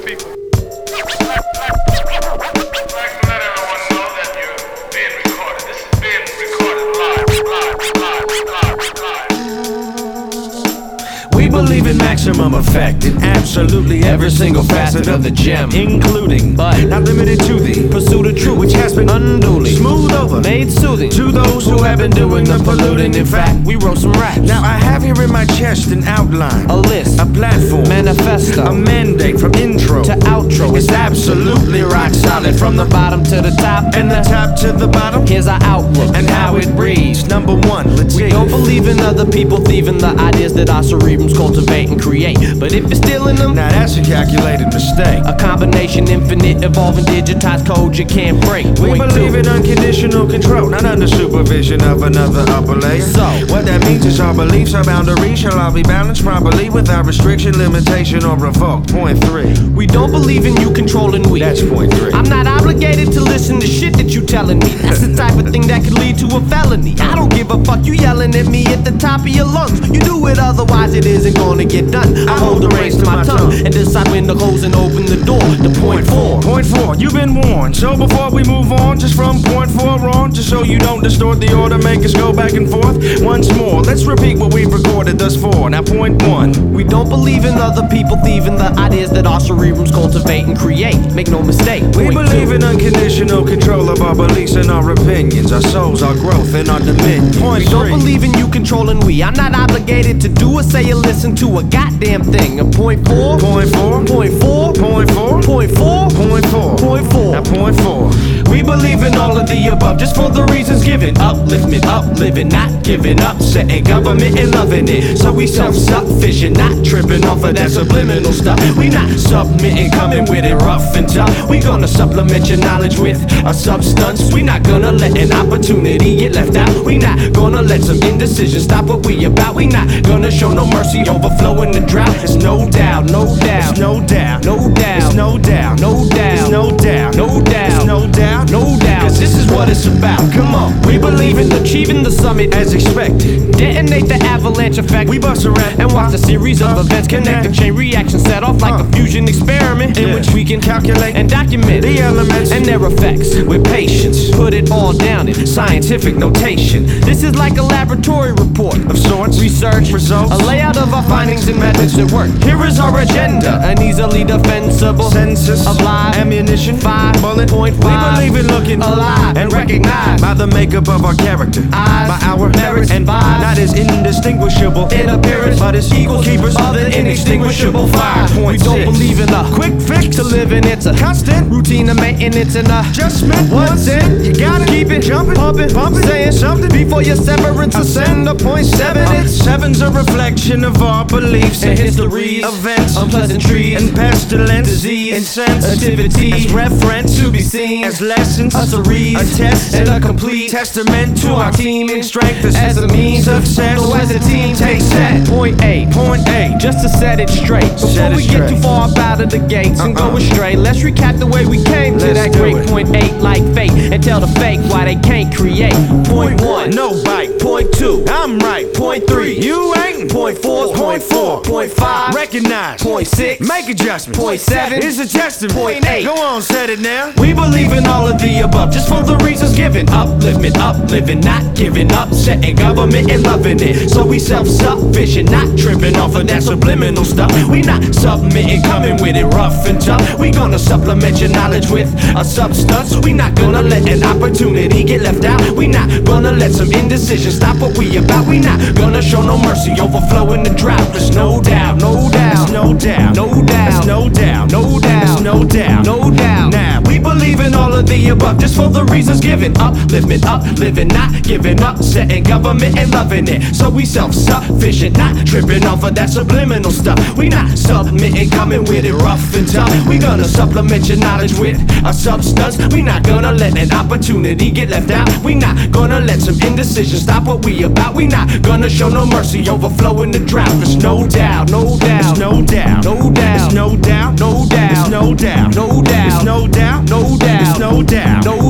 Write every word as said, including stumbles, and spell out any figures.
people. I'd like to let everyone know that you're being recorded. This is being recorded live, live, live, live, live. We believe in maximum effect in absolutely every single facet of the gem, including, but not limited to, the pursuit of truth, which has been unduly smoothed over, made soothing to those who have been doing the polluting. In fact, we wrote some raps. Now I have here in my chest an outline, a list, a platform, manifesto, a mandate from intro to outro. It's absolutely rock solid from the bottom to the top, and the top to the bottom. Here's our outlook and how it reads. Number one, let's we see. don't believe in other people thieving the ideas that our cerebrums cultivate and create. But if you're stealing them, now that's a calculated mistake. A combination, infinite, evolving, digitized code you can't break. We Point believe two. in unconditional control, not under supervision of another upper layer. So, what that means is our beliefs, our boundaries shall all be balanced properly without restriction, limitation, or revoke. Point three. We don't believe in you controlling we. That's point three. I'm not obligated to listen to shit that you telling me. That's the type of thing that could lead to a felony. I don't give a fuck you yelling at me at the top of your lungs. You do it, otherwise it isn't gonna get done. I hold the reins to my tongue and decide when to close and open the door. The point four. Point four, you've been warned. So before we move on, just from point four on, just so you don't distort the order, make us go back and forth. Once more, let's repeat what we've recorded thus far. Now point one. We don't believe in other people thieving the ideas that our cerebrums cultivate and create. Make no mistake. We Point believe two. in unconditional control of our beliefs and our opinions, our souls, our growth, and our dominion. Point We don't three. believe in you controlling we. I'm not obligated to do or say or listen to a goddamn thing. And point four. Point four. Point four. Point four. Point four. Point four. Point four. Now point four. We believe in all of the above, just for the reasons given. Upliftment, upliving, not giving up, setting government and loving it. So we self-sufficient, not tripping off of that subliminal stuff. We not submitting, coming with it rough and tough. We gonna supplement your knowledge with a substance. We not gonna let an opportunity get left out. We not gonna let some indecision stop what we about. We not gonna show no mercy, overflowing the drought. It's no doubt, no doubt, It's no doubt. no doubt, It's no doubt. no doubt, It's no doubt. no doubt, It's no doubt. no doubt. Cause this is what it's about. Come on, we believe in achieving the summit As expected. detonate the avalanche effect. We bust around and watch a series of events connect and chain reaction set off like Uh. a fusion experiment in Yeah. which we can Calculate and document the elements and their effects with patience. Put it all down in scientific notation. This is like a laboratory report of sorts. research Results. a layout of our findings and methods at work. Here is our agenda, an easily defensible Census of live ammunition, five bullet point We five believe in looking alive and recognized by the makeup of our character, eyes, by our merits, and vibes, not as indistinguishable in appearance, but as equal keepers of the inextinguishable fire. Five We point don't six. believe in a Quick fix to live in. It's a constant routine of maintenance and a adjustment. Once in, you gotta keep it jumping, pumping, pumping, saying something before your severance ascend to point seven. Uh, It's seven's a reflection of our beliefs and histories, events, unpleasantries, and pestilence, disease, and sensitivity, as reference to be seen as lessons, a series, a test, and a complete testament to to our our team team and strength as a means of success. So as a team, take set. Point eight. Point eight. Just to set it straight. Before Set it we get straight. too far up out of the gates and Uh-uh. go astray, let's recap the way we came to Let's that do great it. point eight like fate and tell the fake why they can't create. Point one. No bite. Point two. I'm right. Point three. You ain't. Point four. Point four. Point five. Recognize. Point six. Make adjustments. Point seven. Is a testament. Point eight. Go on, set it now. We believe in all of the above, just for the reasons given. Upliftment, upliving, not giving up, setting government and loving it. So we self-sufficient, not tripping off of that subliminal stuff. We not submitting, coming with it rough and tough. We gonna supplement your knowledge with a substance. We not gonna let an opportunity get left out. We not gonna let some indecision stop what we about. We not gonna show no mercy, overflowing the drought. There's no doubt, no doubt, There's no doubt. no doubt, There's no doubt. no doubt, There's no doubt. no doubt. Now We believe in all of the above, just for the reasons given. Upliftment, upliving, not giving up, setting government and loving it. So we self-sufficient, not tripping off of that subliminal stuff. We not submitting, coming with it rough and tough. We gonna supplement your knowledge with a substance. We not gonna let an opportunity get left out. We not gonna let some indecision stop what we about. We not gonna show no mercy, overflowing the drought. There's no doubt, no doubt, There's no doubt. no doubt, There's no doubt. no doubt, There's no doubt. no doubt, There's no doubt. no doubt, There's no doubt. no